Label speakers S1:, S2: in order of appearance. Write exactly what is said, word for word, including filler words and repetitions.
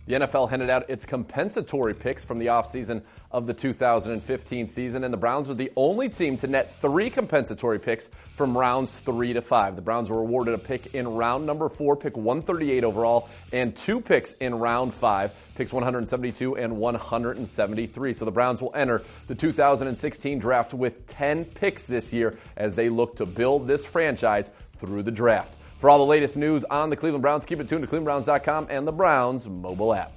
S1: The N F L handed out its compensatory picks from the offseason of the two thousand fifteen season, and the Browns are the only team to net three compensatory picks from rounds three to five. The Browns were awarded a pick in round number four, pick one thirty-eight overall, and two picks in round five, picks one seventy-two and one seventy-three. So the Browns will enter the two thousand sixteen draft with ten picks this year as they look to build this franchise through the draft. For all the latest news on the Cleveland Browns, keep it tuned to Cleveland Browns dot com and the Browns mobile app.